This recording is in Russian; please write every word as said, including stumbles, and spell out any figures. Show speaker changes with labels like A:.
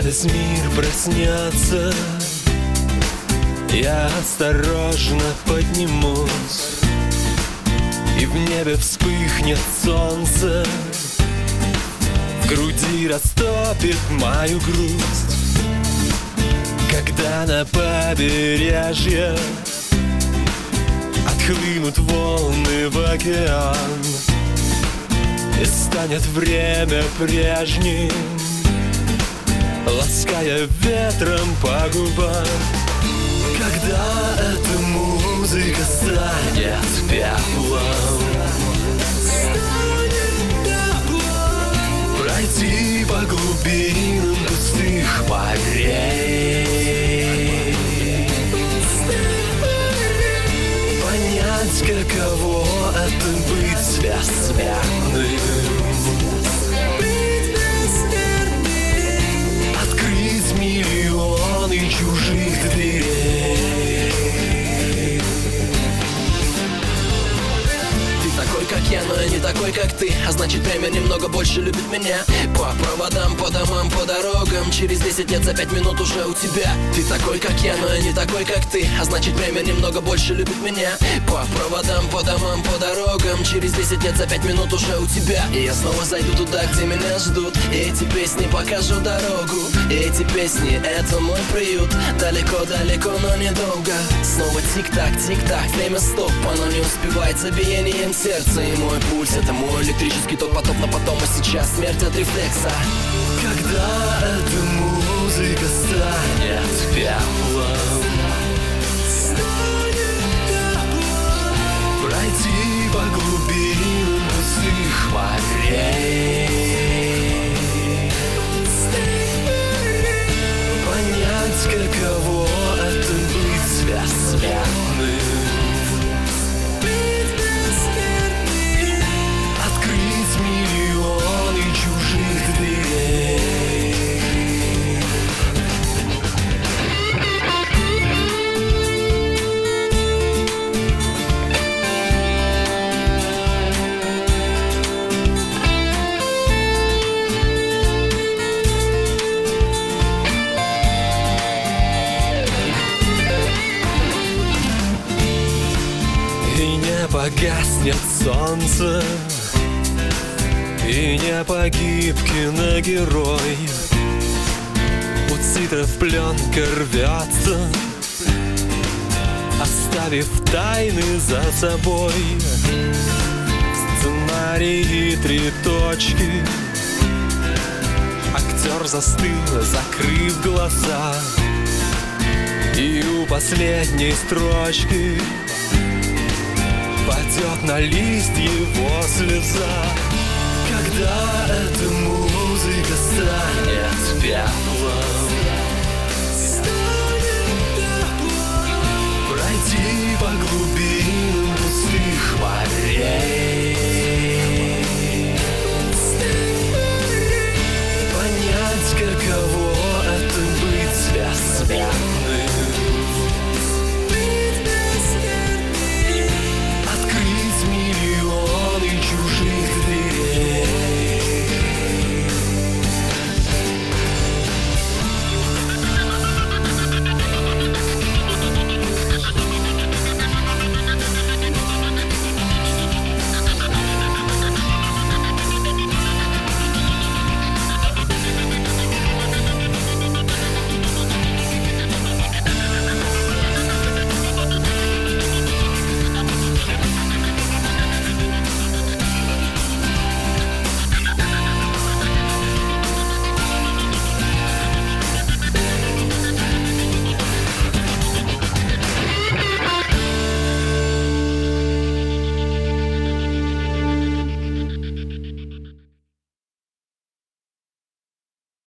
A: весь мир проснется, я осторожно поднимусь, и в небе вспыхнет солнце, в груди растопит мою грусть. Когда на побережье отхлынут волны в океан, и станет время прежним, лаская ветром по губам. Когда эта музыка станет пеплом, пройти по глубинам пустых морей, понять, каково это быть бессмертным, открыть миллионы чужих дверей.
B: Ты такой, как я, но я не такой, как ты, а значит, время немного больше любит меня. По проводам, по домам, по дорогам, через десять лет за пять минут уже у тебя. Ты такой, как я, но я не такой, как ты, а значит, время немного больше любит меня. По проводам, по домам, по дорогам, через десять лет за пять минут уже у тебя. И я снова зайду туда, где меня ждут, и эти песни покажут дорогу. И эти песни — это мой приют. Далеко-далеко, но недолго. Снова тик-так, тик-так, время стоп. Оно не успевает за биением сердца. И мой пульс — это мой электрический ток, поток на потом, а сейчас смерть от рефлекса.
A: Когда эта музыка станет пеплом, пройти по глубинам пустых морей, понять, каково это быть бессмертным, открыть миллионы чужих дверей. И не погаснет солнце, и не погиб киногерой. У титров пленка рвется, оставив тайны за собой. Сценарий и три точки. Актер застыл, закрыв глаза, и у последней строчки падет на лист его слеза. Когда эта музыка станет пеплом, пройти по глубине